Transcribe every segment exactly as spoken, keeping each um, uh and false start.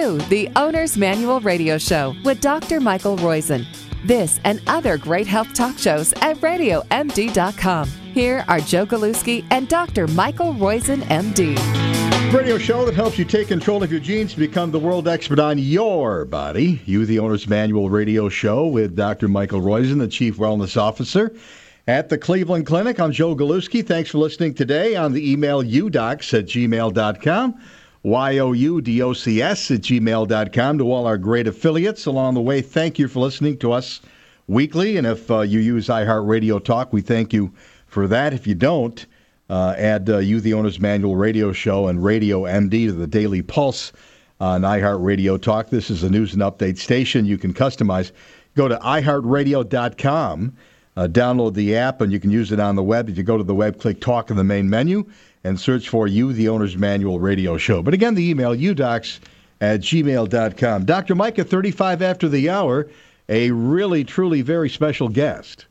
You, the Owner's Manual Radio Show with Doctor Michael Roizen. This and other great health talk shows at radio m d dot com. Here are Joe Galuski and Doctor Michael Roizen, M D. Radio show that helps you take control of your genes to become the world expert on your body. You, the Owner's Manual Radio Show with Doctor Michael Roizen, the Chief Wellness Officer at the Cleveland Clinic. I'm Joe Galuski. Thanks for listening today on the email youdocs at gmail dot com. Y O U D O C S at gmail dot com. To all our great affiliates along the way, thank you for listening to us weekly. And if uh, you use iHeartRadio Talk, we thank you for that. If you don't, uh, add uh, You, the Owner's Manual Radio Show and Radio M D to the Daily Pulse on iHeartRadio Talk. This is a news and update station you can customize. Go to i heart radio dot com, uh, download the app, and you can use it on the web. If you go to the web, click Talk in the main menu, and search for You, the Owner's Manual Radio Show. But again, the email, youdocs at gmail dot com. Doctor Mike at thirty-five after the hour, a really, truly very special guest.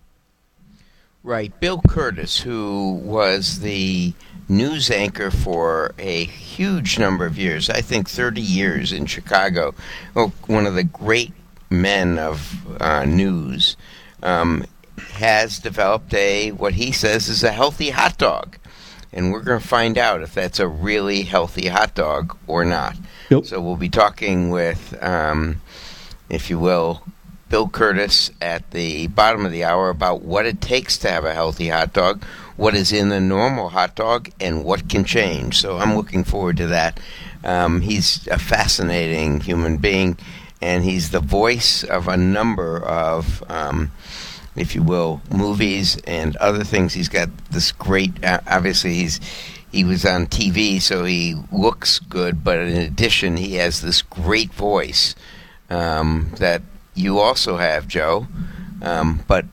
Right. Bill Kurtis, who was the news anchor for a huge number of years, I think thirty years in Chicago, oh, one of the great men of uh, news, um, has developed a, what he says is a healthy hot dog. And we're going to find out if that's a really healthy hot dog or not. Yep. So we'll be talking with, um, if you will, Bill Kurtis at the bottom of the hour about what it takes to have a healthy hot dog, what is in the normal hot dog, and what can change. So I'm looking forward to that. Um, he's a fascinating human being, and he's the voice of a number of um if you will, movies and other things. He's got this great, uh, obviously he's he was on T V, so he looks good, but in addition, he has this great voice um, that you also have, Joe. Um, but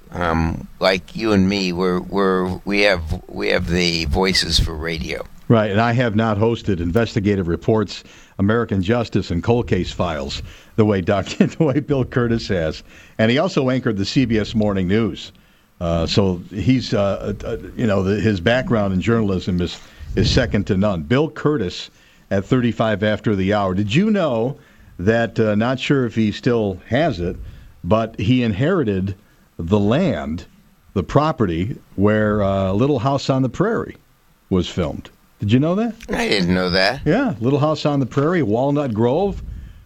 um, like you and me, we're we're we have we have the voices for radio. Right, and I have not hosted investigative reports, American Justice, and cold case files the way Doctor the way Bill Kurtis has, and he also anchored the C B S Morning News. Uh, so he's, uh, uh, you know, the, his background in journalism is is second to none. Bill Kurtis at thirty-five after the hour. Did you know that? Uh, not sure if he still has it, but he inherited the land, the property where uh, Little House on the Prairie was filmed. Did you know that? I didn't know that. Yeah, Little House on the Prairie, Walnut Grove,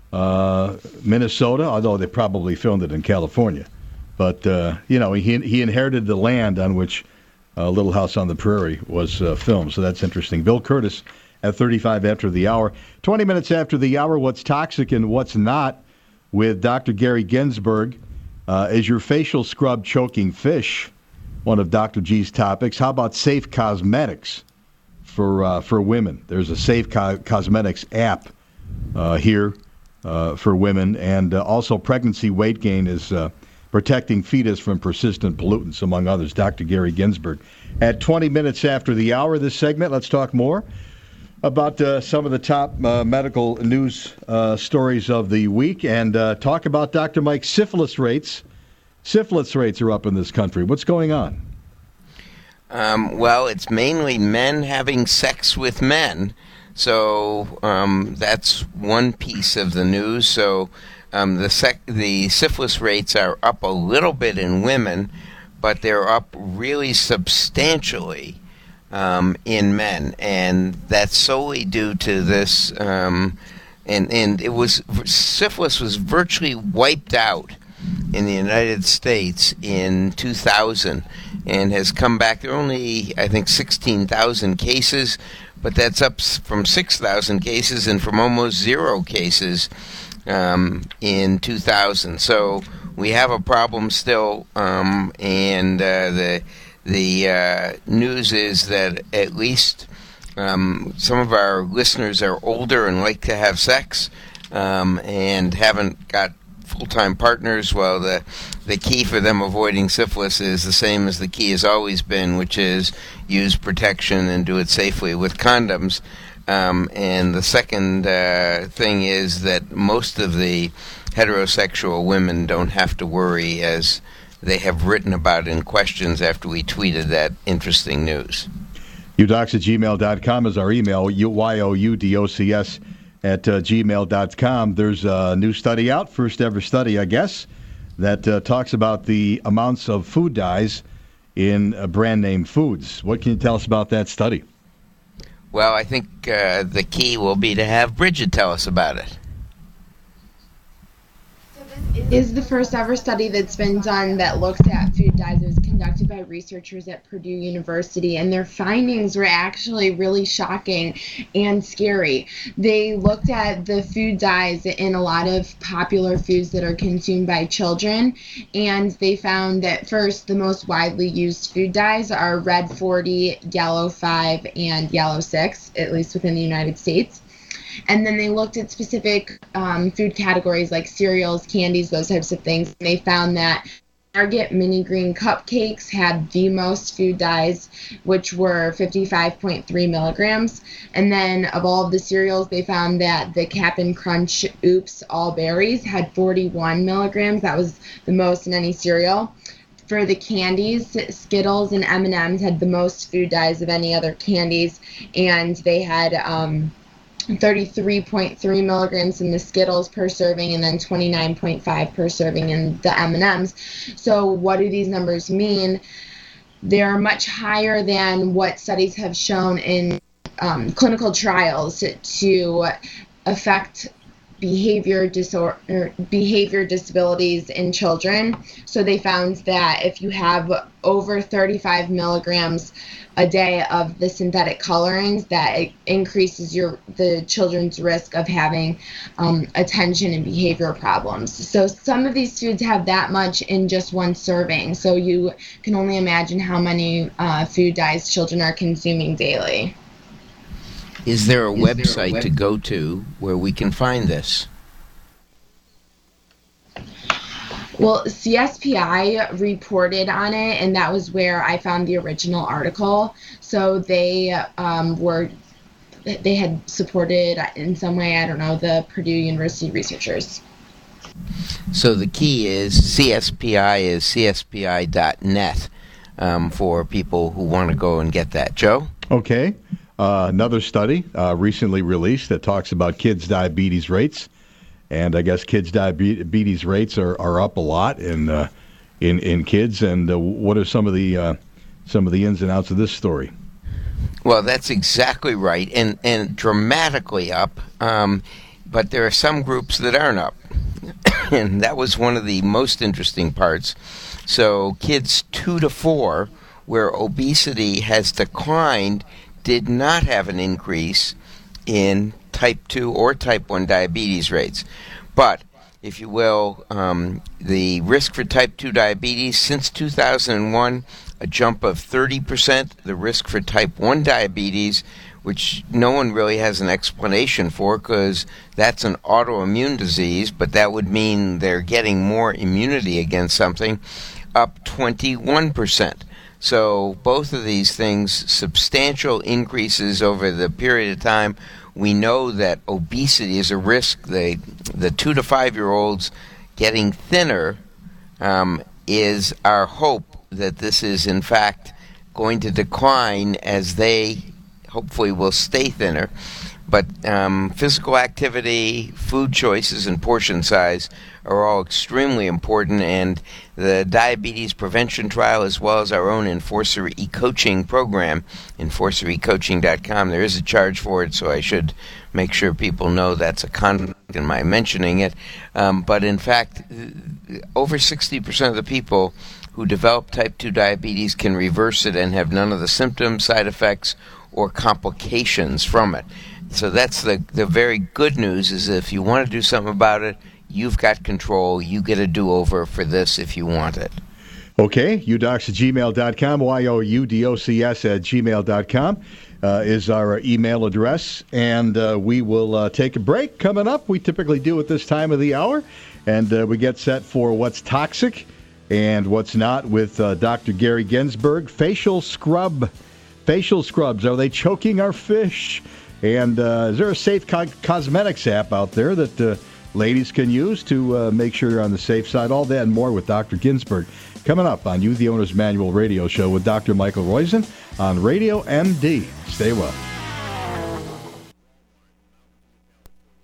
uh, Minnesota, although they probably filmed it in California. But, uh, you know, he he inherited the land on which uh, Little House on the Prairie was uh, filmed, so that's interesting. Bill Kurtis at thirty-five after the hour. twenty minutes after the hour, what's toxic and what's not with Doctor Gary Ginsberg. Uh, is your facial scrub choking fish? One of Doctor G's topics. How about safe cosmetics for uh, for women? There's a Safe Co- Cosmetics app uh, here uh, for women, and uh, also pregnancy weight gain is uh, protecting fetus from persistent pollutants, among others. Doctor Gary Ginsberg. At twenty minutes after the hour of this segment, let's talk more about uh, some of the top uh, medical news uh, stories of the week, and uh, talk about Doctor Mike's syphilis rates. Syphilis rates are up in this country. What's going on? Um, well, it's mainly men having sex with men. So um, that's one piece of the news. So um, the sec- the syphilis rates are up a little bit in women, but they're up really substantially um, in men. And that's solely due to this. Um, and, and it was syphilis was virtually wiped out in the United States in two thousand and has come back. There are only, I think, sixteen thousand cases, but that's up from six thousand cases and from almost zero cases um, in two thousand. So we have a problem still, um, and uh, the the uh, news is that at least um, some of our listeners are older and like to have sex um, and haven't got full-time partners. Well, the the key for them avoiding syphilis is the same as the key has always been, which is use protection and do it safely with condoms. Um, and the second uh, thing is that most of the heterosexual women don't have to worry, as they have written about in questions after we tweeted that interesting news. youdocs at gmail dot com is our email, Y O U D O C S at uh, gmail dot com. There's a new study out, first ever study, I guess, that uh, talks about the amounts of food dyes in uh, brand name foods. What can you tell us about that study? Well, I think uh, the key will be to have Bridget tell us about it. Is the first ever study that's been done that looks at food dyes. It was conducted by researchers at Purdue University, and their findings were actually really shocking and scary. They looked at the food dyes in a lot of popular foods that are consumed by children, and they found that first, the most widely used food dyes are red forty, yellow five, and yellow six, at least within the United States. And then they looked at specific um, food categories like cereals, candies, those types of things. And they found that Target mini green cupcakes had the most food dyes, which were fifty-five point three milligrams. And then of all of the cereals, they found that the Cap'n Crunch Oops All Berries had forty-one milligrams. That was the most in any cereal. For the candies, Skittles and M and M's had the most food dyes of any other candies, and they had um, thirty-three point three milligrams in the Skittles per serving, and then twenty-nine point five per serving in the M and M's. So what do these numbers mean? They're much higher than what studies have shown in um, clinical trials to affect behavior disorder, behavior disabilities in children. So they found that if you have over thirty-five milligrams a day of the synthetic colorings, that it increases your the children's risk of having um, attention and behavior problems. So some of these foods have that much in just one serving. So you can only imagine how many uh, food dyes children are consuming daily. Is there a Is website there a web- to go to where we can find this? Well, C S P I reported on it, and that was where I found the original article. So they um, were, they had supported in some way, I don't know, the Purdue University researchers. So the key is C S P I is C S P I dot net um, for people who want to go and get that. Joe? Okay. Uh, another study uh, recently released that talks about kids' diabetes rates. And I guess kids' diabetes rates are, are up a lot in uh, in in kids. And uh, what are some of the uh, some of the ins and outs of this story? Well, that's exactly right, and and dramatically up. Um, but there are some groups that aren't up, and that was one of the most interesting parts. So kids two to four, where obesity has declined, did not have an increase in type two or type one diabetes rates. But, if you will, um, the risk for type two diabetes since two thousand one, a jump of thirty percent. The risk for type one diabetes, which no one really has an explanation for because that's an autoimmune disease, but that would mean they're getting more immunity against something, up twenty-one percent. So both of these things, substantial increases over the period of time. We know that obesity is a risk. The, the two to five-year-olds getting thinner um, is our hope that this is, in fact, going to decline as they hopefully will stay thinner. But um, physical activity, food choices, and portion size are all extremely important, and the diabetes prevention trial, as well as our own Enforcer e-coaching program, enforcer e coaching dot com, there is a charge for it, so I should make sure people know that's a conflict in my mentioning it. Um, but in fact, over sixty percent of the people who develop type two diabetes can reverse it and have none of the symptoms, side effects, or complications from it. So that's the the very good news, is if you want to do something about it, you've got control. You get a do-over for this if you want it. Okay, u docs at gmail dot com, Y O U D O C S at gmail dot com uh, is our email address. And uh, we will uh, take a break coming up. We typically do at this time of the hour. And uh, we get set for what's toxic and what's not with uh, Doctor Gary Ginsberg. Facial scrub. Facial scrubs. Are they choking our fish? And uh, is there a safe co- cosmetics app out there that uh, ladies can use to uh, make sure you're on the safe side? All that and more with Doctor Ginsberg. Coming up on You, the Owner's Manual radio show with Doctor Michael Roizen on Radio M D. Stay well.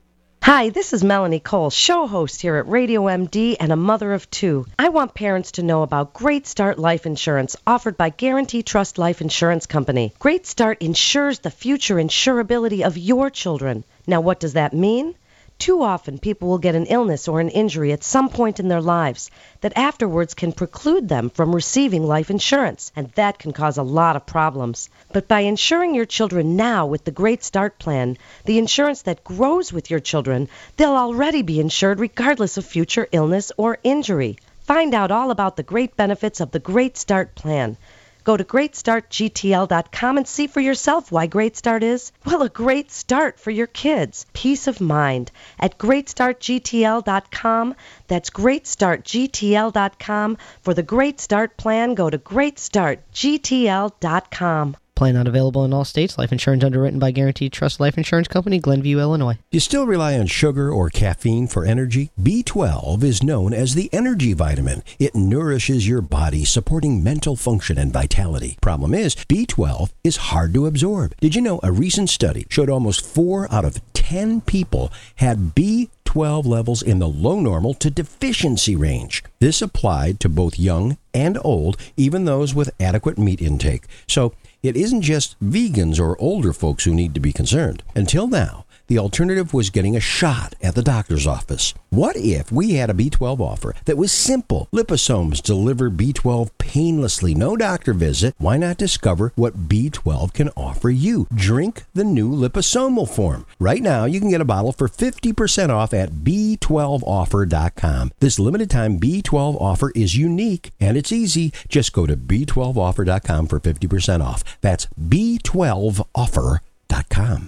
Hi, this is Melanie Cole, show host here at Radio M D and a mother of two. I want parents to know about Great Start Life Insurance offered by Guarantee Trust Life Insurance Company. Great Start insures the future insurability of your children. Now, what does that mean? Too often, people will get an illness or an injury at some point in their lives that afterwards can preclude them from receiving life insurance, and that can cause a lot of problems. But by insuring your children now with the Great Start Plan, the insurance that grows with your children, they'll already be insured regardless of future illness or injury. Find out all about the great benefits of the Great Start Plan. Go to great start G T L dot com and see for yourself why Great Start is, well, a great start for your kids. Peace of mind at great start G T L dot com. That's great start G T L dot com. For the Great Start Plan, go to great start G T L dot com. Plan not available in all states. Life insurance underwritten by Guaranteed Trust Life Insurance Company, Glenview, Illinois. You still rely on sugar or caffeine for energy? B twelve is known as the energy vitamin. It nourishes your body, supporting mental function and vitality. Problem is, B twelve is hard to absorb. Did you know a recent study showed almost four out of ten people had B twelve levels in the low normal to deficiency range? This applied to both young and old, even those with adequate meat intake. So, it isn't just vegans or older folks who need to be concerned. Until now, the alternative was getting a shot at the doctor's office. What if we had a B twelve offer that was simple? Liposomes deliver B twelve painlessly, no doctor visit. Why not discover what B twelve can offer you? Drink the new liposomal form. Right now, you can get a bottle for fifty percent off at B twelve offer dot com. This limited time B twelve offer is unique and it's easy. Just go to B twelve offer dot com for fifty percent off. That's B twelve offer dot com.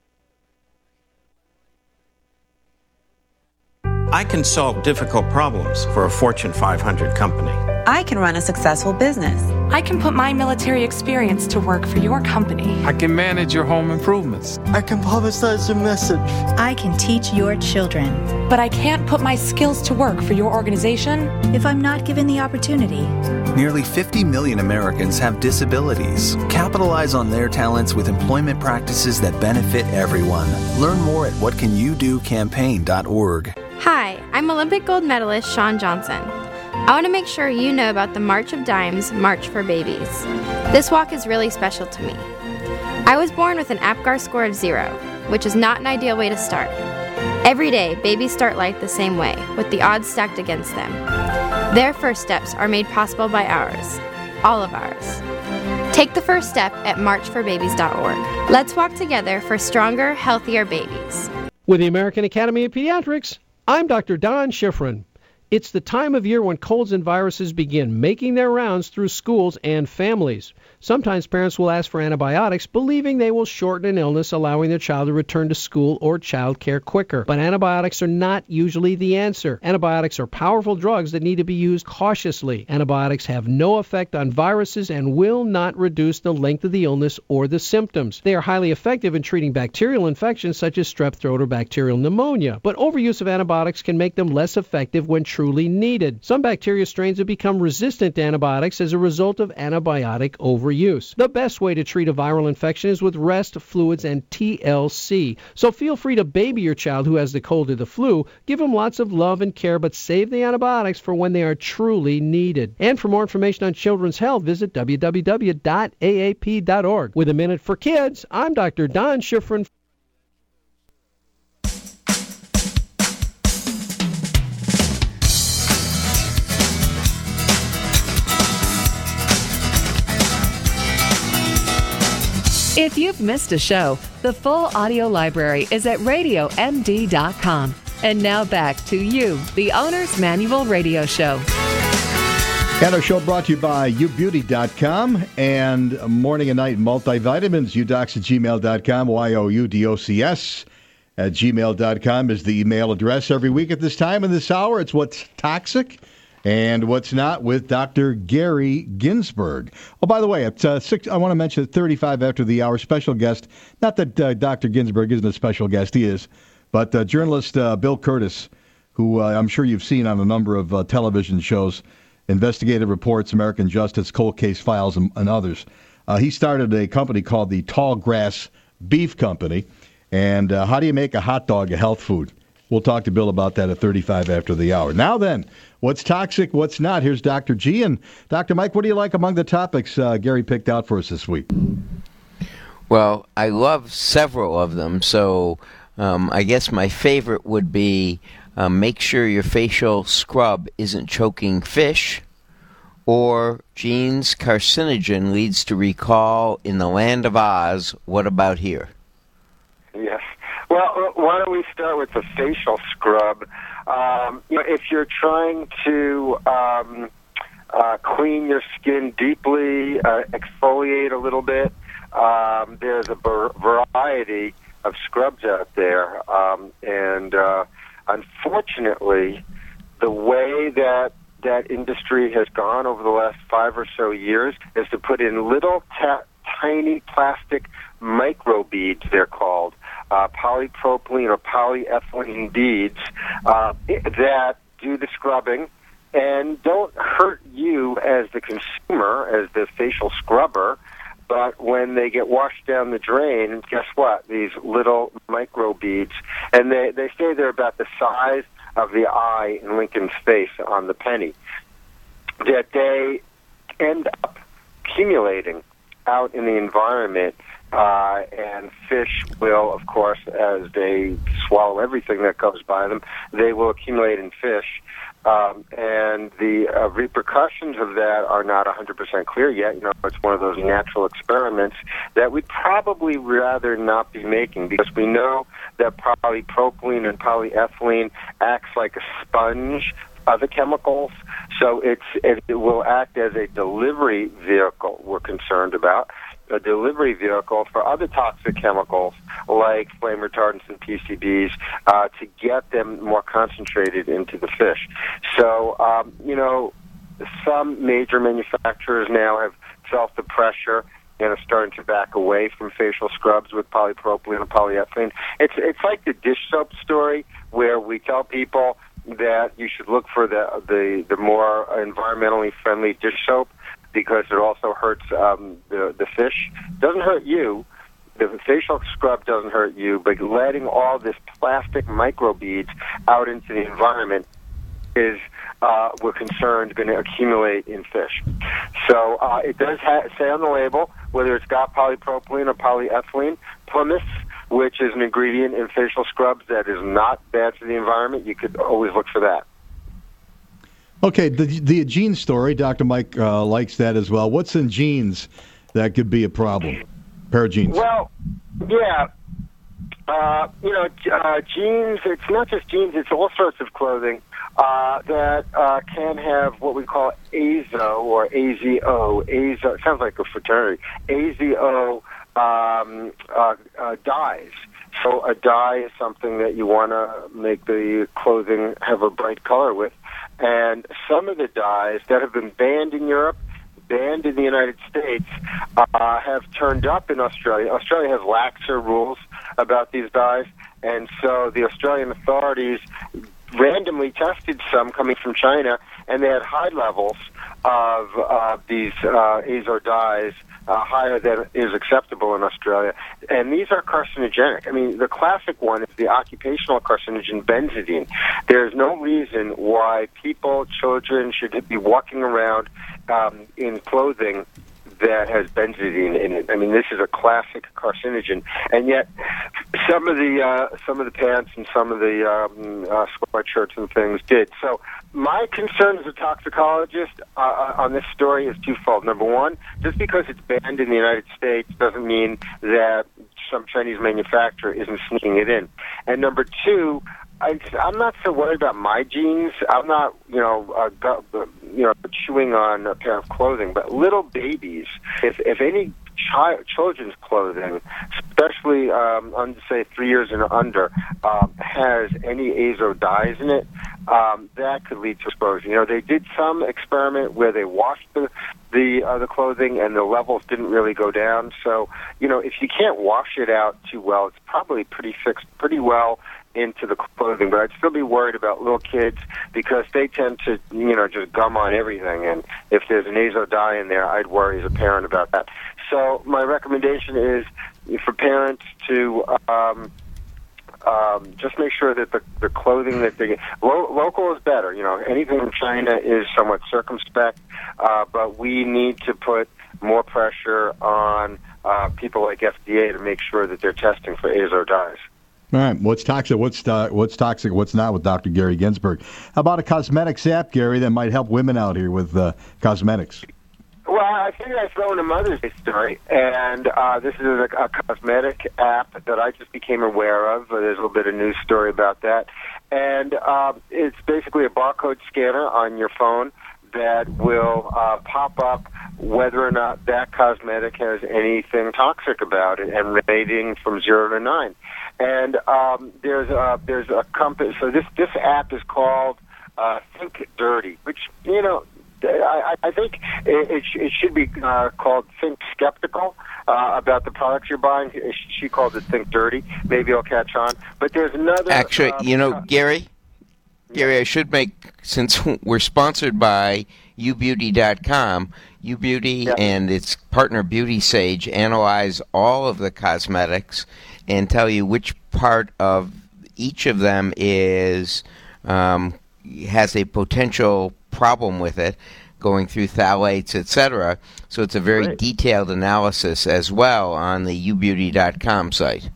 I can solve difficult problems for a Fortune five hundred company. I can run a successful business. I can put my military experience to work for your company. I can manage your home improvements. I can publicize your message. I can teach your children. But I can't put my skills to work for your organization if I'm not given the opportunity. Nearly fifty million Americans have disabilities. Capitalize on their talents with employment practices that benefit everyone. Learn more at what can you do campaign dot org. Hi, I'm Olympic gold medalist Shawn Johnson. I want to make sure you know about the March of Dimes March for Babies. This walk is really special to me. I was born with an APGAR score of zero, which is not an ideal way to start. Every day, babies start life the same way, with the odds stacked against them. Their first steps are made possible by ours, all of ours. Take the first step at march for babies dot org. Let's walk together for stronger, healthier babies. With the American Academy of Pediatrics, I'm Doctor Don Schifrin. It's the time of year when colds and viruses begin making their rounds through schools and families. Sometimes parents will ask for antibiotics, believing they will shorten an illness, allowing their child to return to school or child care quicker. But antibiotics are not usually the answer. Antibiotics are powerful drugs that need to be used cautiously. Antibiotics have no effect on viruses and will not reduce the length of the illness or the symptoms. They are highly effective in treating bacterial infections such as strep throat or bacterial pneumonia. But overuse of antibiotics can make them less effective when truly needed. Some bacteria strains have become resistant to antibiotics as a result of antibiotic overuse. The best way to treat a viral infection is with rest, fluids, and T L C. So feel free to baby your child who has the cold or the flu. Give them lots of love and care, but save the antibiotics for when they are truly needed. And for more information on children's health, visit w w w dot a a p dot org. With a Minute for Kids, I'm Doctor Don Schifrin. If you've missed a show, the full audio library is at radio m d dot com. And now back to you, the Owner's Manual Radio Show. And our show brought to you by you beauty dot com and Morning and Night Multivitamins, udocs at gmail dot com, Y O U D O C S at gmail dot com is the email address. Every week at this time in this hour, it's What's Toxic and What's Not with Doctor Gary Ginsberg. Oh, by the way, at uh, six, I want to mention at thirty-five after the hour, special guest, not that uh, Doctor Ginsberg isn't a special guest, he is, but uh, journalist uh, Bill Curtis, who uh, I'm sure you've seen on a number of uh, television shows, Investigative Reports, American Justice, Cold Case Files, and, and others. Uh, he started a company called the Tall Grass Beef Company. And uh, how do you make a hot dog a health food? We'll talk to Bill about that at thirty-five after the hour. Now then, what's toxic, what's not? Here's Doctor G. And Doctor Mike, what do you like among the topics uh, Gary picked out for us this week? Well, I love several of them, so um, I guess my favorite would be uh, make sure your facial scrub isn't choking fish, or Gene's carcinogen leads to recall in the land of Oz. What about here? Yes. Well, why don't we start with the facial scrub? Um, you know, if you're trying to um, uh, clean your skin deeply, uh, exfoliate a little bit, um, there's a bar- variety of scrubs out there. Um, and uh, unfortunately, the way that that industry has gone over the last five or so years is to put in little ta- tiny plastic microbeads, they're called, uh, polypropylene or polyethylene beads, uh, that do the scrubbing and don't hurt you as the consumer, as the facial scrubber, but when they get washed down the drain, guess what? These little microbeads, and they, they say they're about the size of the eye in Lincoln's face on the penny, that they end up accumulating out in the environment, uh, and fish will, of course, as they swallow everything that goes by them, they will accumulate in fish. Um, and the uh, repercussions of that are not one hundred percent clear yet. You know, it's one of those natural experiments that we'd probably rather not be making, because we know that polypropylene and polyethylene acts like a sponge of the chemicals. So it's, it, it will act as a delivery vehicle, we're concerned about, a delivery vehicle for other toxic chemicals like flame retardants and P C Bs, uh, to get them more concentrated into the fish. So, um, you know, some major manufacturers now have felt the pressure and are starting to back away from facial scrubs with polypropylene and polyethylene. It's, it's like the dish soap story, where we tell people that you should look for the, the, the more environmentally friendly dish soap, because it also hurts um, the, the fish. It doesn't hurt you. The facial scrub doesn't hurt you, but letting all this plastic microbeads out into the environment is, uh, we're concerned, going to accumulate in fish. So uh, it does ha- say on the label whether it's got polypropylene or polyethylene. Pumice, which is an ingredient in facial scrubs that is not bad for the environment, you could always look for that. Okay, the the jeans story, Doctor Mike uh, likes that as well. What's in jeans that could be a problem? Pair of jeans. Well, yeah. Uh, you know, uh, jeans, it's not just jeans, it's all sorts of clothing uh, that uh, can have what we call azo or A Z O. Azo, it sounds like a fraternity. A Z O um, uh, uh, dyes. So a dye is something that you want to make the clothing have a bright color with. And some of the dyes that have been banned in Europe, banned in the United States, uh, have turned up in Australia. Australia has laxer rules about these dyes, and so the Australian authorities randomly tested some coming from China, and they had high levels of uh, these uh, azo dyes, uh, higher than is acceptable in Australia. And these are carcinogenic. I mean, the classic one is the occupational carcinogen benzidine. There's no reason why people, children, should be walking around um, in clothing that has benzidine in it. I mean, this is a classic carcinogen, and yet some of the uh, some of the pants and some of the um, uh, sweatshirts and things did. So my concern as a toxicologist uh, on this story is twofold. Number one, just because it's banned in the United States doesn't mean that some Chinese manufacturer isn't sneaking it in. And number two, I, I'm not so worried about my jeans. I'm not, you know, uh, go, you know, chewing on a pair of clothing. But little babies, if if any child, children's clothing, especially um, under say three years and under, um, has any azo dyes in it, um, that could lead to exposure. You know, they did some experiment where they washed the the uh, the clothing and the levels didn't really go down. So, you know, if you can't wash it out too well, it's probably pretty fixed pretty well into the clothing, but I'd still be worried about little kids because they tend to, you know, just gum on everything, and if there's an azo dye in there, I'd worry as a parent about that. So my recommendation is for parents to um, um, just make sure that the, the clothing that they get, lo- local is better. You know, anything from China is somewhat circumspect, uh, but we need to put more pressure on uh, people like F D A to make sure that they're testing for azo dyes. All right, what's toxic? What's uh, what's toxic? What's not with Doctor Gary Ginsberg? How about a cosmetics app, Gary, that might help women out here with uh, cosmetics? Well, I figured I'd throw in a Mother's Day story, and uh, this is a, a cosmetic app that I just became aware of. There's a little bit of news story about that, and uh, it's basically a barcode scanner on your phone that will uh, pop up whether or not that cosmetic has anything toxic about it, and rating from zero to nine. And um, there's a, there's a company. So this this app is called uh, Think Dirty, which you know I, I think it, it, sh- it should be uh, called Think Skeptical uh, about the products you're buying. She called it Think Dirty. Maybe it'll catch on. But there's another. Actually, um, you know, uh, Gary. Gary, I should make, since we're sponsored by u beauty dot com, uBeauty yeah. and its partner Beauty Sage analyze all of the cosmetics and tell you which part of each of them is um, has a potential problem with it, going through phthalates, et cetera. So it's a very Great. detailed analysis as well on the u beauty dot com site.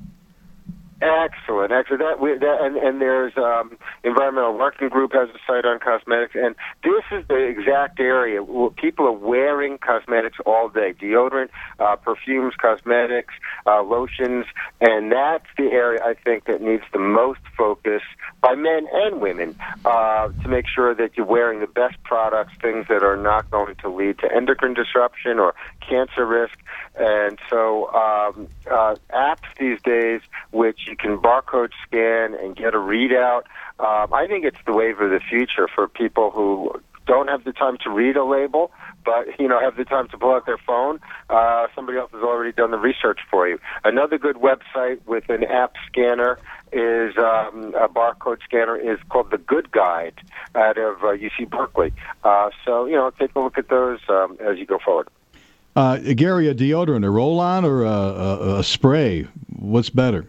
Excellent, excellent. That, we, that and, and there's um, Environmental Working Group has a site on cosmetics, and this is the exact area where people are wearing cosmetics all day: deodorant, uh, perfumes, cosmetics, uh, lotions, and that's the area I think that needs the most focus by men and women uh, to make sure that you're wearing the best products, things that are not going to lead to endocrine disruption or cancer risk. And so um, uh, apps these days, which you can barcode scan and get a readout, um, I think it's the wave of the future for people who don't have the time to read a label, but you know have the time to pull out their phone. Uh, somebody else has already done the research for you. Another good website with an app scanner is um, a barcode scanner is called The Good Guide out of uh, U C Berkeley. Uh, so you know take a look at those um, as you go forward. Uh, Gary, a deodorant, a roll-on or a, a, a spray? What's better?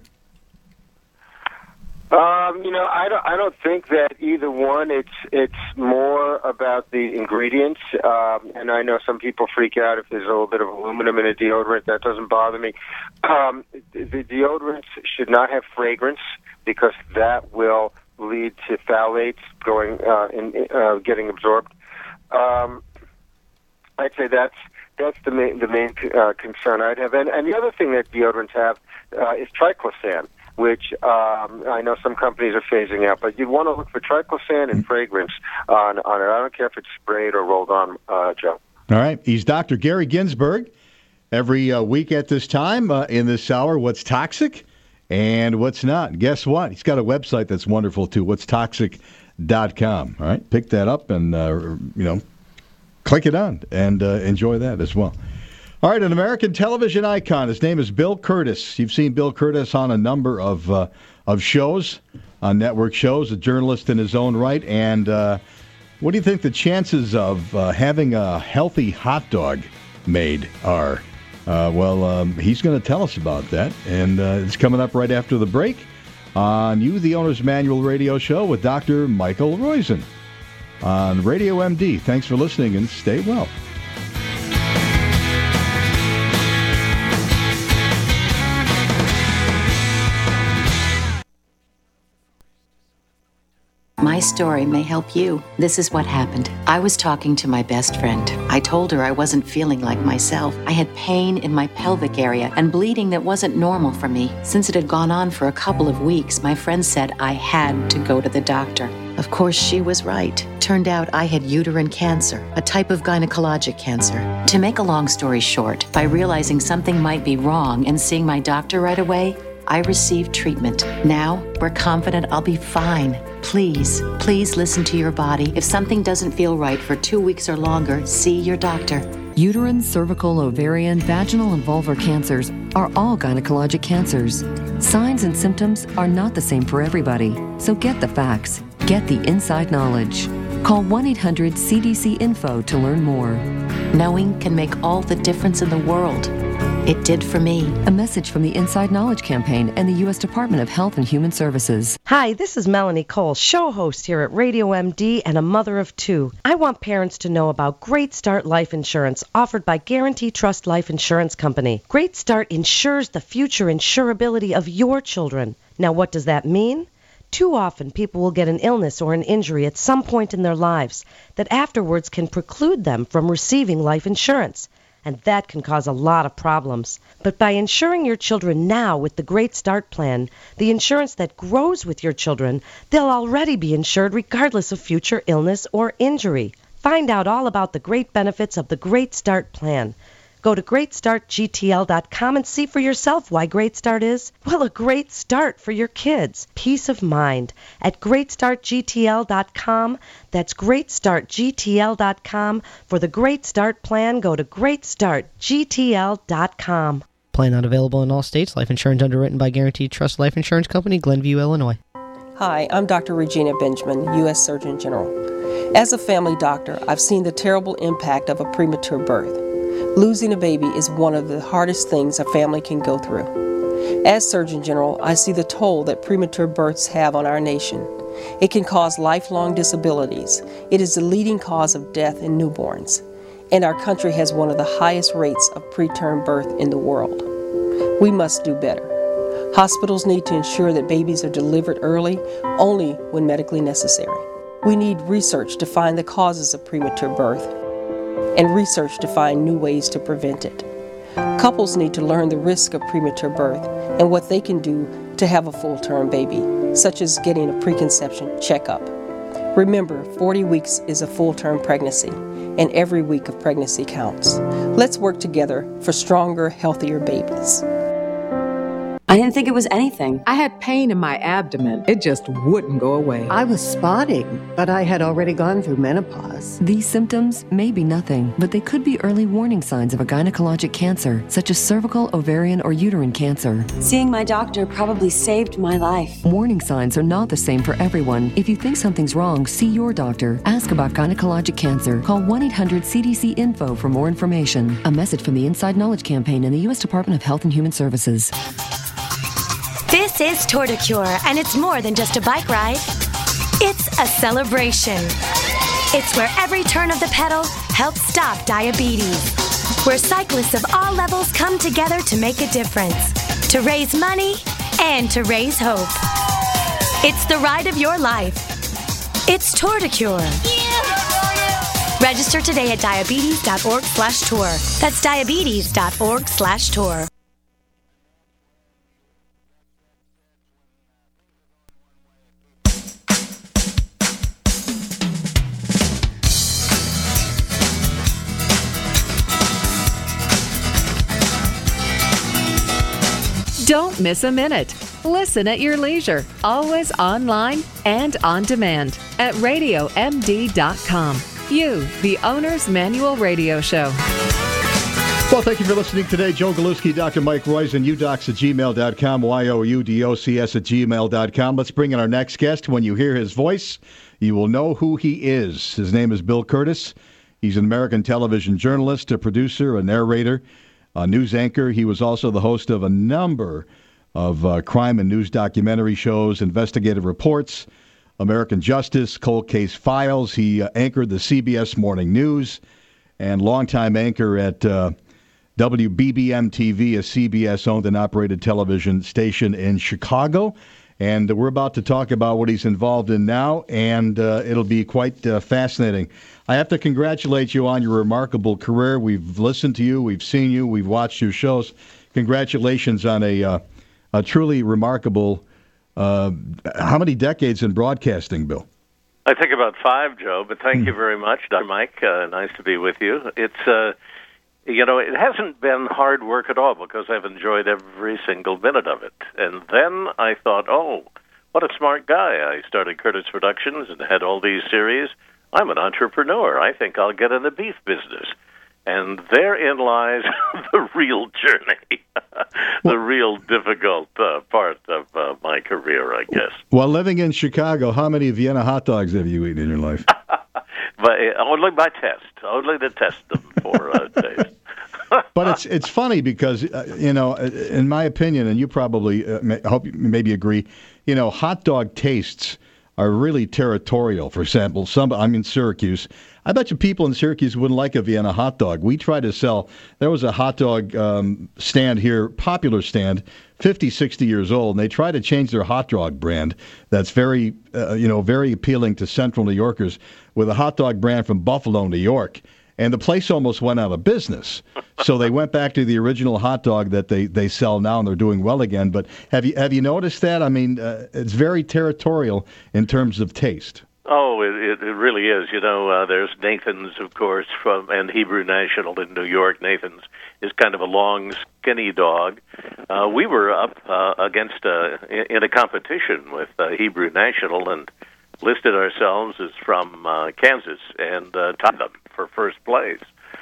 Um, you know, I don't. I don't think that either one. It's it's more about the ingredients, um, and I know some people freak out if there's a little bit of aluminum in a deodorant. That doesn't bother me. Um, the deodorants should not have fragrance because that will lead to phthalates going uh, in, uh, getting absorbed. Um, I'd say that's. That's the main the main uh, concern I'd have, and, and the other thing that deodorants have uh, is triclosan, which um, I know some companies are phasing out. But you'd want to look for triclosan and fragrance on on it. I don't care if it's sprayed or rolled on, uh, Joe. All right, he's Doctor Gary Ginsberg. Every uh, week at this time uh, in this hour, what's toxic and what's not. Guess what? He's got a website that's wonderful too. what's toxic dot com. All right, pick that up and uh, you know. Click it on and uh, enjoy that as well. All right, an American television icon. His name is Bill Kurtis. You've seen Bill Kurtis on a number of uh, of shows, on network shows, a journalist in his own right. And uh, what do you think the chances of uh, having a healthy hot dog made are? Uh, well, um, he's going to tell us about that. And uh, it's coming up right after the break on You, the Owner's Manual radio show with Doctor Michael Roizen. On Radio M D. Thanks for listening and stay well. My story may help you. This is what happened. I was talking to my best friend. I told her I wasn't feeling like myself. I had pain in my pelvic area and bleeding that wasn't normal for me. Since it had gone on for a couple of weeks, my friend said I had to go to the doctor. Of course, she was right. Turned out I had uterine cancer, a type of gynecologic cancer. To make a long story short, by realizing something might be wrong and seeing my doctor right away, I received treatment. Now, we're confident I'll be fine. Please, please listen to your body. If something doesn't feel right for two weeks or longer, see your doctor. Uterine, cervical, ovarian, vaginal, and vulvar cancers are all gynecologic cancers. Signs and symptoms are not the same for everybody, so get the facts. Get the inside knowledge. Call one eight hundred C D C info to learn more. Knowing can make all the difference in the world. It did for me. A message from the Inside Knowledge Campaign and the U S Department of Health and Human Services. Hi, this is Melanie Cole, show host here at Radio M D and a mother of two. I want parents to know about Great Start Life Insurance offered by Guarantee Trust Life Insurance Company. Great Start insures the future insurability of your children. Now, what does that mean? Too often, people will get an illness or an injury at some point in their lives that afterwards can preclude them from receiving life insurance. And that can cause a lot of problems. But by insuring your children now with the Great Start Plan, the insurance that grows with your children, they'll already be insured regardless of future illness or injury. Find out all about the great benefits of the Great Start Plan. Go to great start G T L dot com and see for yourself why Great Start is, well, a great start for your kids. Peace of mind at great start G T L dot com. That's great start G T L dot com. For the Great Start Plan, go to great start G T L dot com. Plan not available in all states. Life insurance underwritten by Guaranteed Trust Life Insurance Company, Glenview, Illinois. Hi, I'm Doctor Regina Benjamin, U S Surgeon General. As a family doctor, I've seen the terrible impact of a premature birth. Losing a baby is one of the hardest things a family can go through. As Surgeon General, I see the toll that premature births have on our nation. It can cause lifelong disabilities. It is the leading cause of death in newborns. And our country has one of the highest rates of preterm birth in the world. We must do better. Hospitals need to ensure that babies are delivered early, only when medically necessary. We need research to find the causes of premature birth, and research to find new ways to prevent it. Couples need to learn the risk of premature birth and what they can do to have a full-term baby, such as getting a preconception checkup. Remember, forty weeks is a full-term pregnancy, and every week of pregnancy counts. Let's work together for stronger, healthier babies. I didn't think it was anything. I had pain in my abdomen. It just wouldn't go away. I was spotting, but I had already gone through menopause. These symptoms may be nothing, but they could be early warning signs of a gynecologic cancer, such as cervical, ovarian, or uterine cancer. Seeing my doctor probably saved my life. Warning signs are not the same for everyone. If you think something's wrong, see your doctor. Ask about gynecologic cancer. Call one eight hundred C D C info for more information. A message from the Inside Knowledge Campaign and the U S Department of Health and Human Services. This is Torticure, and it's more than just a bike ride. It's a celebration. It's where every turn of the pedal helps stop diabetes. Where cyclists of all levels come together to make a difference. To raise money and to raise hope. It's the ride of your life. It's Torticure. Yeah. Register today at diabetes.org slash tour. That's diabetes.org slash tour. Don't miss a minute. Listen at your leisure, always online and on demand at radio M D dot com. You, the Owner's Manual Radio Show. Well, thank you for listening today. Joe Galuski, Doctor Mike Roizen, U docs at gmail dot com, Y O U D O C S at gmail dot com. Let's bring in our next guest. When you hear his voice, you will know who he is. His name is Bill Kurtis. He's an American television journalist, a producer, a narrator, a news anchor. He was also the host of a number of uh, crime and news documentary shows, investigative reports, American Justice, Cold Case Files. He uh, anchored the C B S Morning News and longtime anchor at uh, W B B M T V, a C B S-owned and operated television station in Chicago. And we're about to talk about what he's involved in now, and uh, it'll be quite uh, fascinating. I have to congratulate you on your remarkable career. We've listened to you, we've seen you, we've watched your shows. Congratulations on a, uh, a truly remarkable, uh, how many decades in broadcasting, Bill? I think about five, Joe, but thank hmm. you very much, Doctor Mike. Uh, nice to be with you. It's, uh, you know, it hasn't been hard work at all because I've enjoyed every single minute of it. And then I thought, oh, what a smart guy. I started Kurtis Productions and had all these series. I'm an entrepreneur. I think I'll get in the beef business. And therein lies the real journey, the real difficult uh, part of uh, my career, I guess. Well, living in Chicago, how many Vienna hot dogs have you eaten in your life? But uh, only by test, only to test them for uh, taste. But it's it's funny because, uh, you know, in my opinion, and you probably, uh, I hope you maybe agree, you know, hot dog tastes are really territorial. For example, some I'm in Syracuse. I bet you people in Syracuse wouldn't like a Vienna hot dog. We tried to sell, there was a hot dog um, stand here, popular stand, fifty, sixty years old, and they tried to change their hot dog brand that's very, uh, you know, very appealing to Central New Yorkers with a hot dog brand from Buffalo, New York. And the place almost went out of business. So they went back to the original hot dog that they, they sell now, and they're doing well again. But have you have you noticed that? I mean, uh, it's very territorial in terms of taste. Oh, it, it, it really is. You know, uh, there's Nathan's, of course, from and Hebrew National in New York. Nathan's is kind of a long, skinny dog. Uh, we were up uh, against a, in a competition with uh, Hebrew National and listed ourselves as from uh, Kansas and uh, tied them for first place.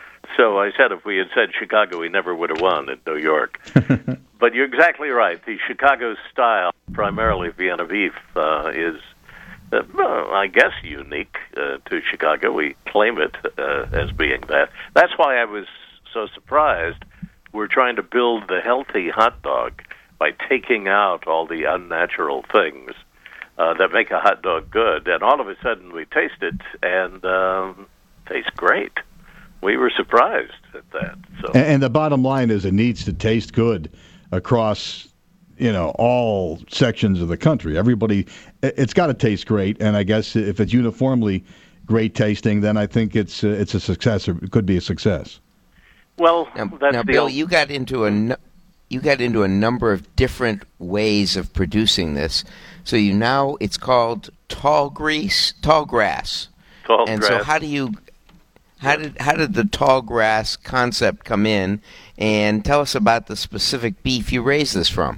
So I said if we had said Chicago, we never would have won in New York. But you're exactly right. The Chicago style, primarily Vienna beef, uh, is, uh, well, I guess, unique uh, to Chicago. We claim it uh, as being that. That's why I was so surprised. We're trying to build the healthy hot dog by taking out all the unnatural things Uh, that make a hot dog good, and all of a sudden we taste it, and um, tastes great. We were surprised at that. So. And, and the bottom line is, it needs to taste good across, you know, all sections of the country. Everybody, it's got to taste great, and I guess if it's uniformly great tasting, then I think it's uh, it's a success, or it could be a success. Well, now, that's now the Bill, old... you got into a nu- you got into a number of different ways of producing this. So you now it's called tall grease, tall grass. Tall and grass. so how do you how did how did the tall grass concept come in? And tell us about the specific beef you raised this from.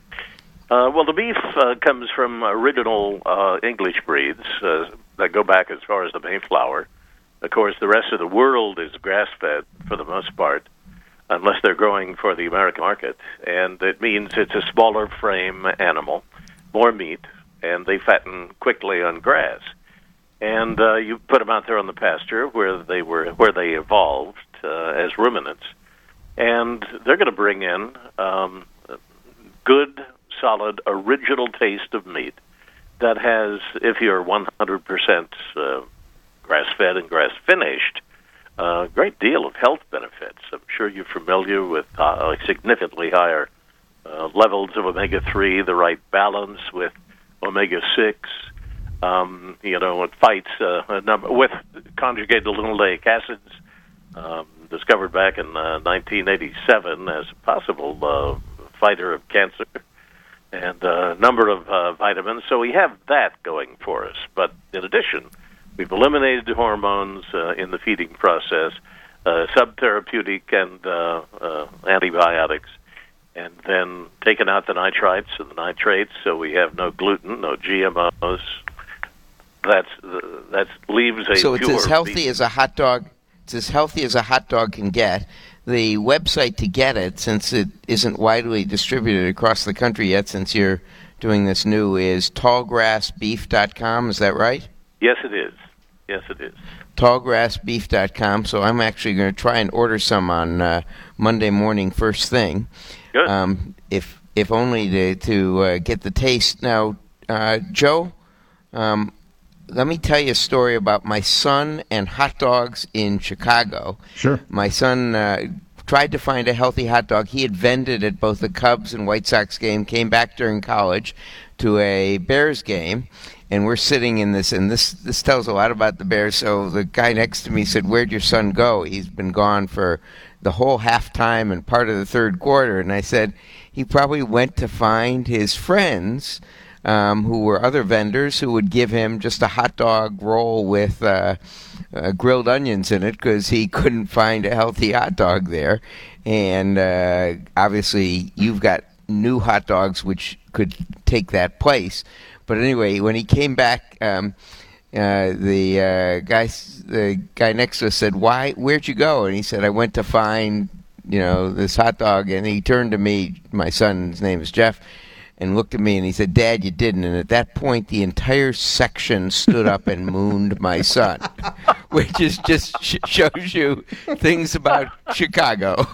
Uh, well, the beef uh, comes from original uh, English breeds uh, that go back as far as the Mayflower. Of course, the rest of the world is grass-fed for the most part, unless they're growing for the American market. And it means it's a smaller frame animal, more meat, and they fatten quickly on grass. And uh, you put them out there on the pasture where they were, where they evolved uh, as ruminants, and they're going to bring in um, good, solid, original taste of meat that has, if you're one hundred percent uh, grass-fed and grass-finished, a great deal of health benefits. I'm sure you're familiar with uh, significantly higher uh, levels of omega three, the right balance with omega six. Um, you know, it fights uh, a number with conjugated linoleic acids, um, discovered back in uh, nineteen eighty-seven as a possible uh, fighter of cancer, and a number of uh, vitamins. So we have that going for us. But in addition, we've eliminated the hormones uh, in the feeding process, uh, subtherapeutic and uh, uh, antibiotics, and then taken out the nitrites and the nitrates, so we have no gluten, no G M Os. That's uh, that leaves a so it's pure as healthy beef. as a hot dog. It's as healthy as a hot dog can get. The website to get it, since it isn't widely distributed across the country yet, since you're doing this new, is tall grass beef dot com. Is that right? Yes, it is. Yes, it is. tall grass beef dot com. So I'm actually going to try and order some on uh, Monday morning first thing. Good. Um, if if only to, to uh, get the taste. Now, uh, Joe, um, let me tell you a story about my son and hot dogs in Chicago. Sure. My son uh, tried to find a healthy hot dog. He had vended at both the Cubs and White Sox game, came back during college to a Bears game, and we're sitting in this, and this, this tells a lot about the Bears. So the guy next to me said, "Where'd your son go?" He's been gone for the whole halftime and part of the third quarter. And I said, he probably went to find his friends, um, who were other vendors, who would give him just a hot dog roll with uh, uh, grilled onions in it, because he couldn't find a healthy hot dog there. And uh, obviously you've got new hot dogs which could take that place. But anyway, when he came back, um, uh, the uh, guy, the guy next to us said, "Why? Where'd you go?" And he said, "I went to find, you know, this hot dog." And he turned to me, my son's name is Jeff, and looked at me and he said, "Dad, you didn't." And at that point, the entire section stood up and mooned my son. which is just sh- shows you things about Chicago.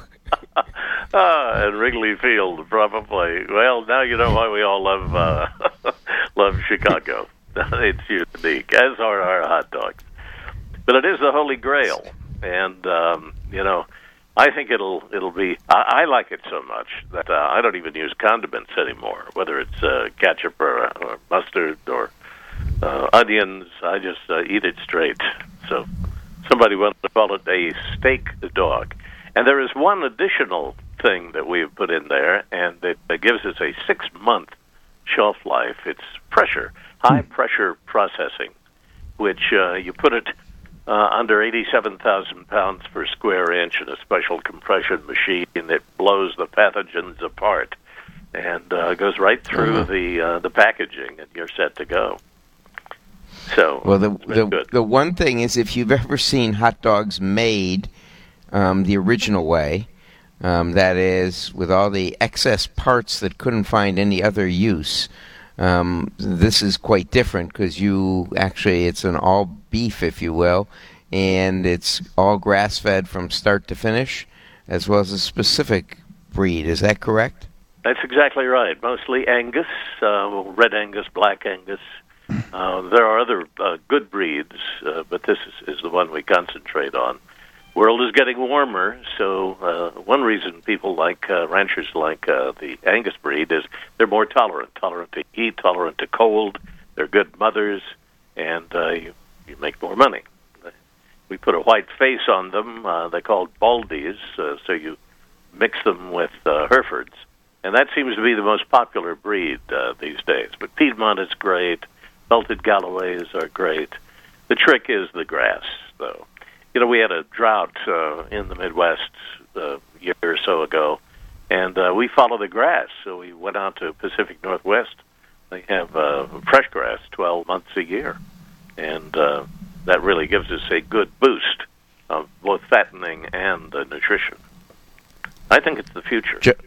Ah, and Wrigley Field, probably. Well, now you know why we all love uh, love Chicago. It's unique, as are our hot dogs. But it is the Holy Grail, and um, you know, I think it'll it'll be. I, I like it so much that uh, I don't even use condiments anymore, whether it's uh, ketchup or, or mustard or uh, onions. I just uh, eat it straight. So somebody wanted to call it a steak dog. And there is one additional thing that we've put in there, and it, it gives us a six-month shelf life. It's pressure, high-pressure processing, which uh, you put it uh, under eighty-seven thousand pounds per square inch in a special compression machine that blows the pathogens apart and uh, goes right through mm-hmm. the uh, the packaging, and you're set to go. So, well, the the, the one thing is, if you've ever seen hot dogs made Um, the original way, um, that is, with all the excess parts that couldn't find any other use. Um, this is quite different because you actually, it's an all beef, if you will, and it's all grass-fed from start to finish, as well as a specific breed. Is that correct? That's exactly right. Mostly Angus, uh, red Angus, black Angus. Uh, there are other uh, good breeds, uh, but this is, is the one we concentrate on. World is getting warmer, so uh, one reason people like uh, ranchers like uh, the Angus breed is they're more tolerant, tolerant to heat, tolerant to cold. They're good mothers, and uh, you, you make more money. We put a white face on them. Uh, they're called Baldies, uh, so you mix them with uh, Herefords, and that seems to be the most popular breed uh, these days. But Piedmont is great. Belted Galloways are great. The trick is the grass, though. You know, we had a drought uh, in the Midwest uh, a year or so ago, and uh, we follow the grass. So we went out to Pacific Northwest. They have uh, fresh grass twelve months a year, and uh, that really gives us a good boost of both fattening and uh, nutrition. I think it's the future. Jo-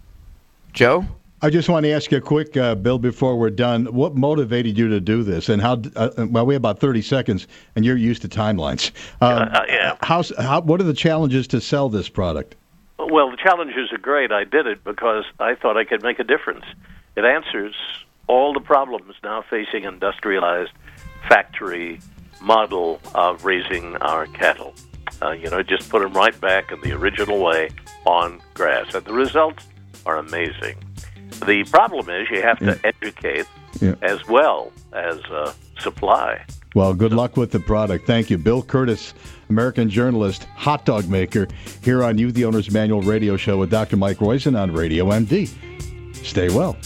Joe? I just want to ask you a quick, uh, Bill, before we're done. What motivated you to do this, and how? Uh, well, we have about thirty seconds, and you're used to timelines. Um, uh, yeah. How's, how? What are the challenges to sell this product? Well, the challenges are great. I did it because I thought I could make a difference. It answers all the problems now facing industrialized factory model of raising our cattle. Uh, you know, just put them right back in the original way on grass, and the results are amazing. The problem is you have to yeah. educate yeah. as well as uh, supply. Well, good luck with the product. Thank you. Bill Curtis, American journalist, hot dog maker, here on You, the Owner's Manual radio show with Doctor Mike Roizen on Radio M D. Stay well.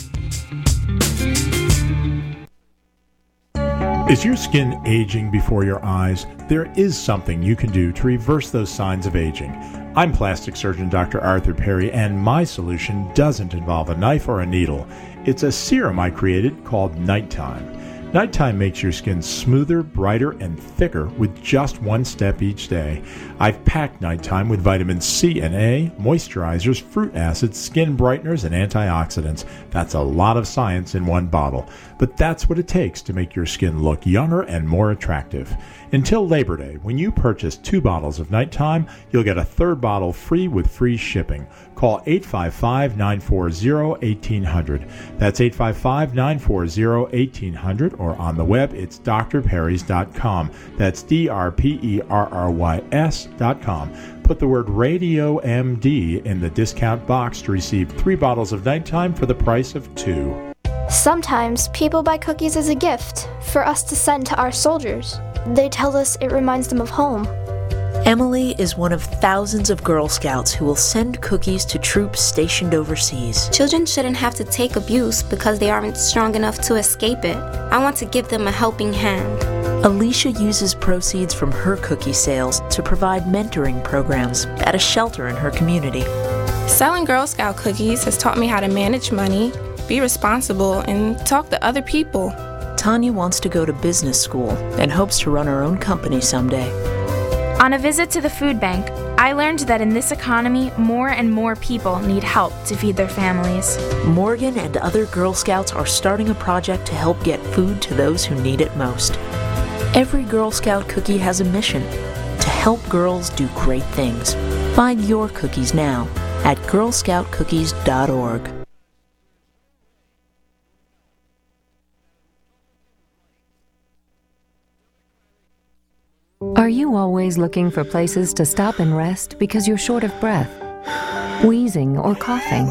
Is your skin aging before your eyes? There is something you can do to reverse those signs of aging. I'm plastic surgeon Doctor Arthur Perry, and my solution doesn't involve a knife or a needle. It's a serum I created called Nighttime. Nighttime makes your skin smoother, brighter, and thicker with just one step each day. I've packed Nighttime with vitamin C and A, moisturizers, fruit acids, skin brighteners, and antioxidants. That's a lot of science in one bottle. But that's what it takes to make your skin look younger and more attractive. Until Labor Day, when you purchase two bottles of Nighttime, you'll get a third bottle free with free shipping. Call eight five five, nine four zero, one eight zero zero. That's eight five five, nine four zero, one eight zero zero, or on the web, it's d r perrys dot com. That's D R P E R R Y S dot com. Put the word Radio M D in the discount box to receive three bottles of Nighttime for the price of two. Sometimes people buy cookies as a gift for us to send to our soldiers. They tell us it reminds them of home. Emily is one of thousands of Girl Scouts who will send cookies to troops stationed overseas. Children shouldn't have to take abuse because they aren't strong enough to escape it. I want to give them a helping hand. Alicia uses proceeds from her cookie sales to provide mentoring programs at a shelter in her community. Selling Girl Scout cookies has taught me how to manage money, be responsible, and talk to other people. Tanya wants to go to business school and hopes to run her own company someday. On a visit to the food bank, I learned that in this economy, more and more people need help to feed their families. Morgan and other Girl Scouts are starting a project to help get food to those who need it most. Every Girl Scout cookie has a mission to help girls do great things. Find your cookies now at girl scout cookies dot org. Are you always looking for places to stop and rest because you're short of breath, wheezing, or coughing?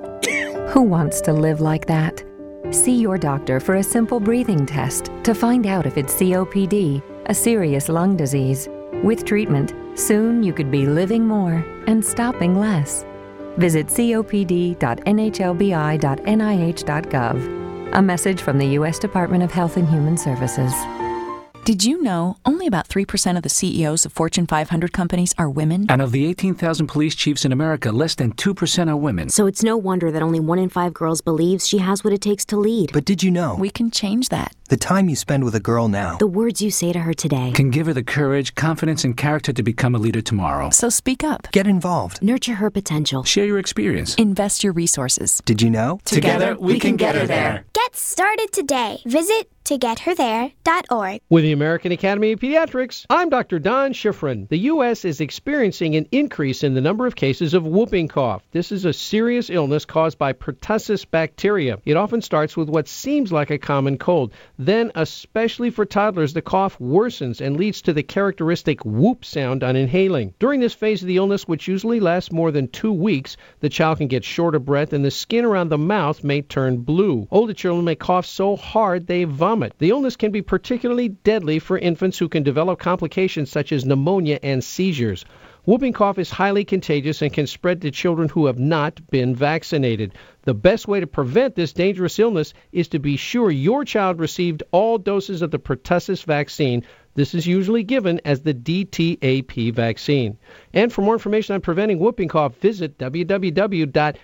Who wants to live like that? See your doctor for a simple breathing test to find out if it's C O P D, a serious lung disease. With treatment, soon you could be living more and stopping less. Visit C O P D dot N H L B I dot N I H dot gov. A message from the U S Department of Health and Human Services. Did you know only about three percent of the C E Os of Fortune five hundred companies are women? And of the eighteen thousand police chiefs in America, less than two percent are women. So it's no wonder that only one in five girls believes she has what it takes to lead. But did you know? We can change that. The time you spend with a girl now, the words you say to her today, can give her the courage, confidence, and character to become a leader tomorrow. So speak up. Get involved. Nurture her potential. Share your experience. Invest your resources. Did you know? Together, Together we can get her there. Get started today. Visit to get her there dot org. With the American Academy of Pediatrics, I'm Doctor Don Schifrin. The U S is experiencing an increase in the number of cases of whooping cough. This is a serious illness caused by pertussis bacteria. It often starts with what seems like a common cold. Then, especially for toddlers, the cough worsens and leads to the characteristic whoop sound on inhaling. During this phase of the illness, which usually lasts more than two weeks, the child can get short of breath and the skin around the mouth may turn blue. Older children may cough so hard they vomit. The illness can be particularly deadly for infants who can develop complications such as pneumonia and seizures. Whooping cough is highly contagious and can spread to children who have not been vaccinated. The best way to prevent this dangerous illness is to be sure your child received all doses of the pertussis vaccine. This is usually given as the D T A P vaccine. And for more information on preventing whooping cough, visit w w w dot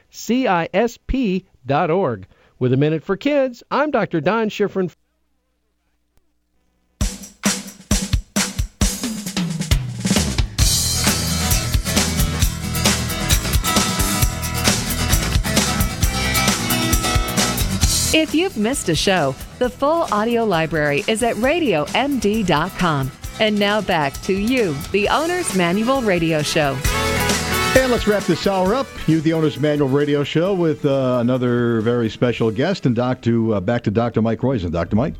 cisp dot org. With a Minute for Kids, I'm Doctor Don Schifrin. If you've missed a show, the full audio library is at radio M D dot com. And now back to you, the Owner's Manual Radio Show. And let's wrap this hour up. You, the Owner's Manual Radio Show, with uh, another very special guest, and doc to, uh, back to Doctor Mike Roizen. Doctor Mike?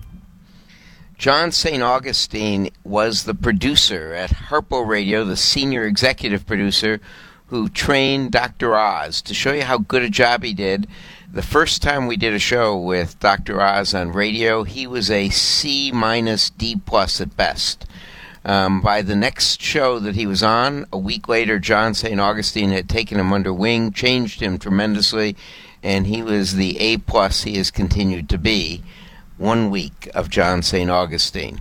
John Saint Augustine was the producer at Harpo Radio, the senior executive producer, who trained Doctor Oz. To show you how good a job he did, the first time we did a show with Doctor Oz on radio, he was a C minus D plus at best. Um, by the next show that he was on, a week later, John Saint Augustine had taken him under wing, changed him tremendously, and he was the A plus he has continued to be. One week of John Saint Augustine.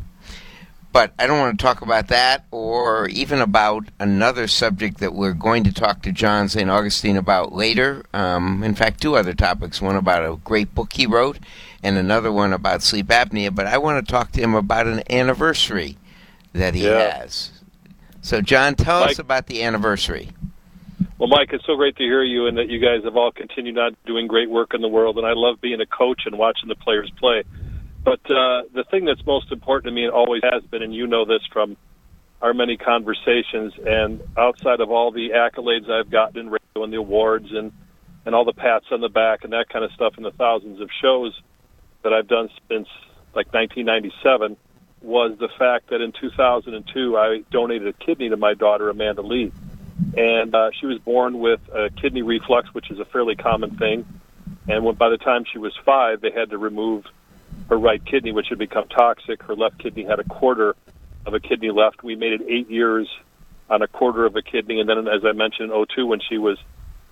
But I don't want to talk about that or even about another subject that we're going to talk to John Saint Augustine about later. Um, in fact, two other topics, one about a great book he wrote and another one about sleep apnea. But I want to talk to him about an anniversary that he yeah. has. So, John, tell Mike, us about the anniversary. Well, Mike, it's so great to hear you and that you guys have all continued on doing great work in the world. And I love being a coach and watching the players play. But uh, the thing that's most important to me, and always has been, and you know this from our many conversations, and outside of all the accolades I've gotten in radio and the awards and, and all the pats on the back and that kind of stuff and the thousands of shows that I've done since like nineteen ninety-seven, was the fact that in two thousand two I donated a kidney to my daughter, Amanda Lee. And uh, she was born with a kidney reflux, which is a fairly common thing. And when, by the time she was five, they had to remove her right kidney, which had become toxic. Her left kidney had a quarter of a kidney left. We made it eight years on a quarter of a kidney. And then, as I mentioned, in oh two, when she was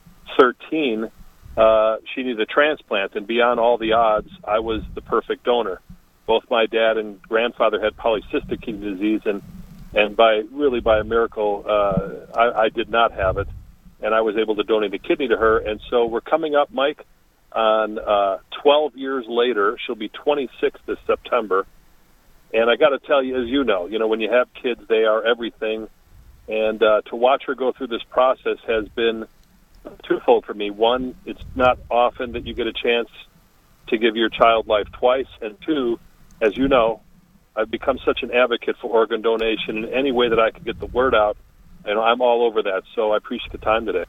thirteen, uh, she needed a transplant. And beyond all the odds, I was the perfect donor. Both my dad and grandfather had polycystic kidney disease, and, and by really by a miracle, uh, I, I did not have it. And I was able to donate a kidney to her. And so we're coming up, Mike, on uh, twelve years later. She'll be twenty-six this September. And I got to tell you, as you know, you know, when you have kids, they are everything. And uh, to watch her go through this process has been twofold for me. One, it's not often that you get a chance to give your child life twice. And two, as you know, I've become such an advocate for organ donation in any way that I can get the word out. And I'm all over that. So I appreciate the time today.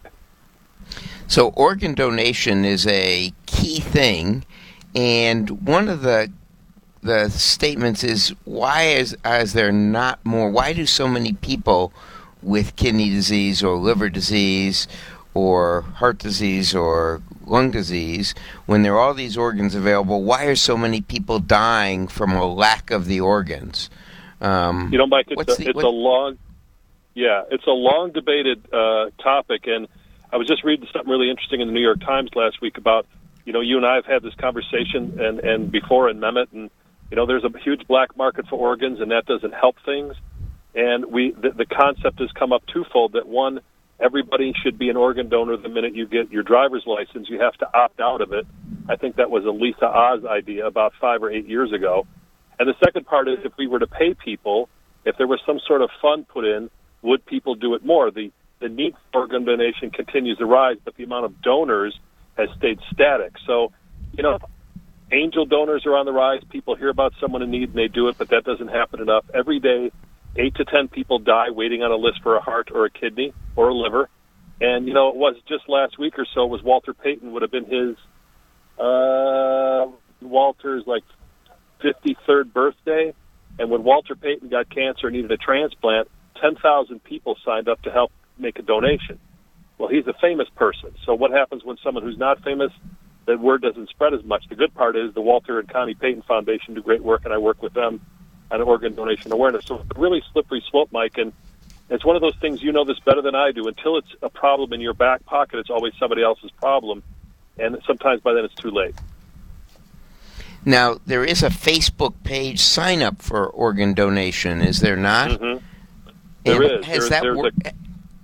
So organ donation is a key thing, and one of the the statements is, why is, is there not more? Why do so many people with kidney disease or liver disease or heart disease or lung disease, when there are all these organs available, why are so many people dying from a lack of the organs? Um, you know, Mike, it's, a, the, it's a long, yeah, it's a long debated uh, topic, and I was just reading something really interesting in the New York Times last week about, you know, you and I have had this conversation and, and before in Mehmet, and, you know, there's a huge black market for organs, and that doesn't help things. And we the, the concept has come up twofold, that one, everybody should be an organ donor the minute you get your driver's license. You have to opt out of it. I think that was a Lisa Oz idea about five or eight years ago. And the second part is, if we were to pay people, if there was some sort of fund put in, would people do it more? The the need for organ donation continues to rise, but the amount of donors has stayed static. So, you know, angel donors are on the rise. People hear about someone in need and they do it, but that doesn't happen enough. Every day, eight to ten people die waiting on a list for a heart or a kidney or a liver. And, you know, it was just last week or so was Walter Payton would have been his, uh, Walter's like fifty-third birthday. And when Walter Payton got cancer and needed a transplant, ten thousand people signed up to help make a donation. Well, he's a famous person. So what happens when someone who's not famous, that word doesn't spread as much? The good part is the Walter and Connie Payton Foundation do great work, and I work with them on organ donation awareness. So it's a really slippery slope, Mike, and it's one of those things, you know this better than I do. Until it's a problem in your back pocket, it's always somebody else's problem, and sometimes by then it's too late. Now, there is a Facebook page sign up for organ donation, is there not? Mm-hmm. There and is. Has there, that there's wor- a,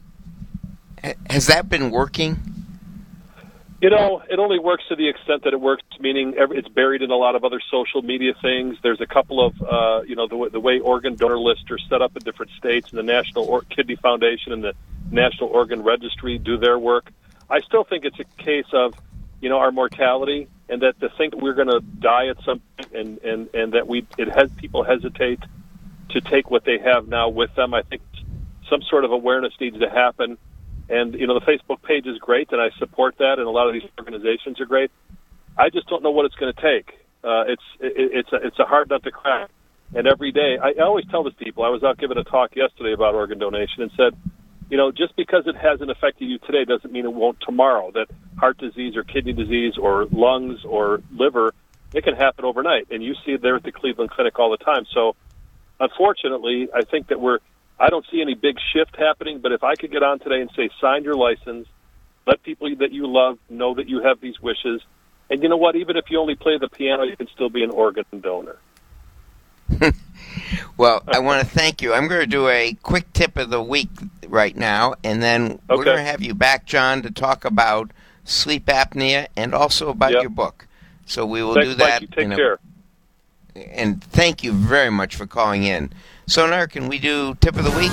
has that been working? You know, it only works to the extent that it works, meaning every, it's buried in a lot of other social media things. There's a couple of, uh, you know, the, the way organ donor lists are set up in different states, and the National or- Kidney Foundation and the National Organ Registry do their work. I still think it's a case of, you know, our mortality, and that to think we're going to die at some point, and, and, and that we it has people hesitate to take what they have now with them. I think some sort of awareness needs to happen. And, you know, the Facebook page is great, and I support that, and a lot of these organizations are great. I just don't know what it's going to take. Uh, it's it, it's, a, it's a hard nut to crack. And every day, I, I always tell this to people. I was out giving a talk yesterday about organ donation and said, you know, just because it hasn't affected you today doesn't mean it won't tomorrow, that heart disease or kidney disease or lungs or liver, it can happen overnight. And you see it there at the Cleveland Clinic all the time. So, unfortunately, I think that we're I don't see any big shift happening, but if I could get on today and say, sign your license, let people that you love know that you have these wishes, and you know what, even if you only play the piano, you can still be an organ donor. Well, I want to thank you. I'm going to do a quick tip of the week right now, and then okay. we're going to have you back, John, to talk about sleep apnea and also about yep. your book. So we will Thanks, do that. Mike. You take a, care. And thank you very much for calling in. Sonar, can we do tip of the week?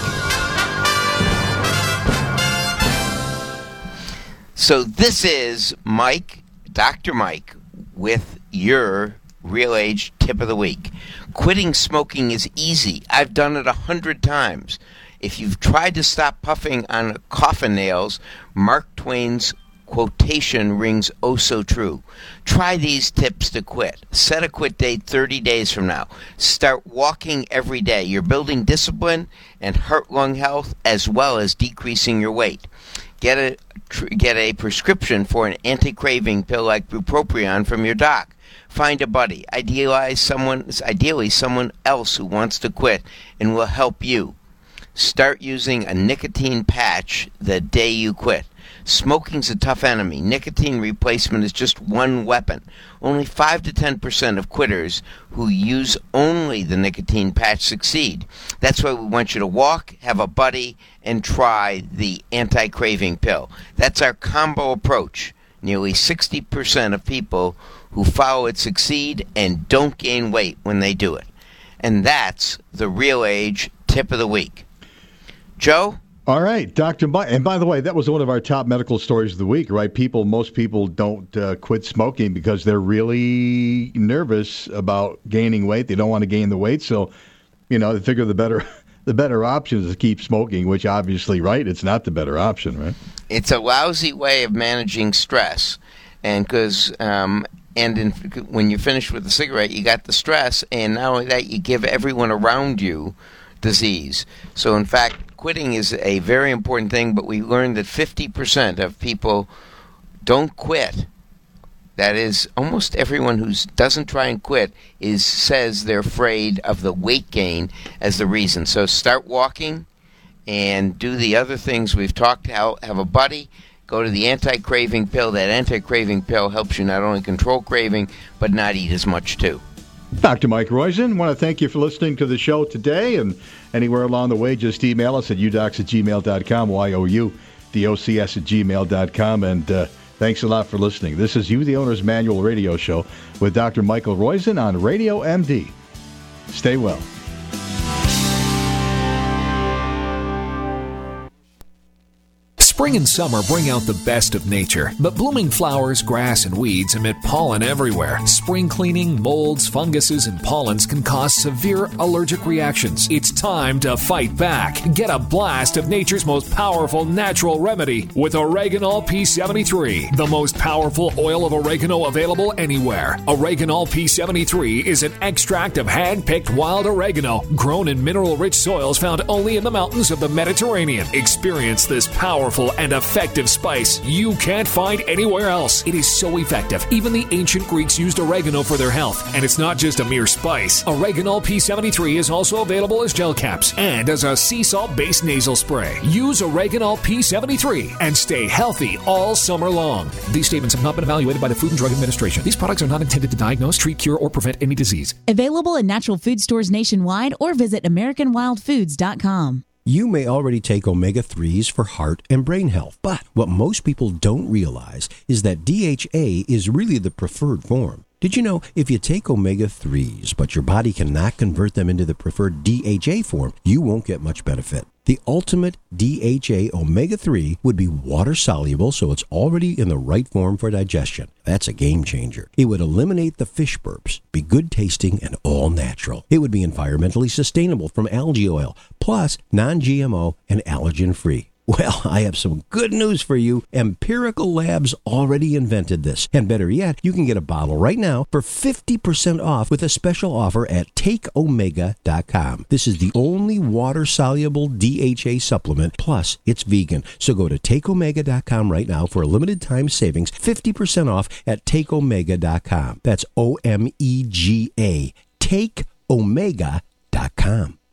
So this is Mike, Doctor Mike, with your Real Age tip of the week. Quitting smoking is easy. I've done it a hundred times. If you've tried to stop puffing on coffin nails, Mark Twain's quotation rings oh so true. Try these tips to quit. Set a quit date thirty days from now. Start walking every day. You're building discipline and heart-lung health as well as decreasing your weight. Get a tr- get a prescription for an anti-craving pill like bupropion from your doc. Find a buddy. Idealize someone, ideally someone else who wants to quit and will help you. Start using a nicotine patch the day you quit. Smoking's a tough enemy. Nicotine replacement is just one weapon. Only five to ten percent of quitters who use only the nicotine patch succeed. That's why we want you to walk, have a buddy, and try the anti-craving pill. That's our combo approach. Nearly sixty percent of people who follow it succeed and don't gain weight when they do it. And that's the Real Age tip of the week. Joe, All right, Doctor Mike. And by the way, that was one of our top medical stories of the week, right? People, most people don't uh, quit smoking because they're really nervous about gaining weight. They don't want to gain the weight, so you know they figure the better, the better option is to keep smoking. Which obviously, right? It's not the better option, right? It's a lousy way of managing stress, and because um, and in, when you finish with the cigarette, you got the stress, and not only that, you give everyone around you disease. So, in fact, quitting is a very important thing, but we learned that fifty percent of people don't quit. That is, almost everyone who doesn't try and quit is says they're afraid of the weight gain as the reason. So start walking and do the other things we've talked about. Have a buddy. Go to the anti-craving pill. That anti-craving pill helps you not only control craving, but not eat as much, too. Doctor Mike Roizen, I want to thank you for listening to the show today, and anywhere along the way, just email us at u docs at gmail dot com, Y O U D O C S at gmail dot com, and uh, thanks a lot for listening. This is You, the Owner's Manual radio show with Doctor Michael Roizen on Radio M D. Stay well. Spring and summer bring out the best of nature, but blooming flowers, grass, and weeds emit pollen everywhere. Spring cleaning, molds, funguses, and pollens can cause severe allergic reactions. It's time to fight back. Get a blast of nature's most powerful natural remedy with Oreganol P seventy-three, the most powerful oil of oregano available anywhere. Oreganol P seventy-three is an extract of hand-picked wild oregano grown in mineral-rich soils found only in the mountains of the Mediterranean. Experience this powerful and effective spice you can't find anywhere else. It is so effective. Even the ancient Greeks used oregano for their health. And it's not just a mere spice. Oreganol P seventy-three is also available as gel caps and as a sea salt-based nasal spray. Use Oreganol P seventy-three and stay healthy all summer long. These statements have not been evaluated by the Food and Drug Administration. These products are not intended to diagnose, treat, cure, or prevent any disease. Available in natural food stores nationwide or visit American Wild Foods dot com. You may already take omega threes for heart and brain health, but what most people don't realize is that D H A is really the preferred form. Did you know if you take omega threes, but your body cannot convert them into the preferred D H A form, you won't get much benefit? The ultimate D H A omega three would be water soluble, so it's already in the right form for digestion. That's a game changer. It would eliminate the fish burps, be good tasting and all natural. It would be environmentally sustainable from algae oil, plus non-G M O and allergen free. Well, I have some good news for you. Empirical Labs already invented this. And better yet, you can get a bottle right now for fifty percent off with a special offer at take omega dot com. This is the only water-soluble D H A supplement, plus it's vegan. So go to take omega dot com right now for a limited time savings, fifty percent off at take omega dot com. That's O M E G A, take omega dot com.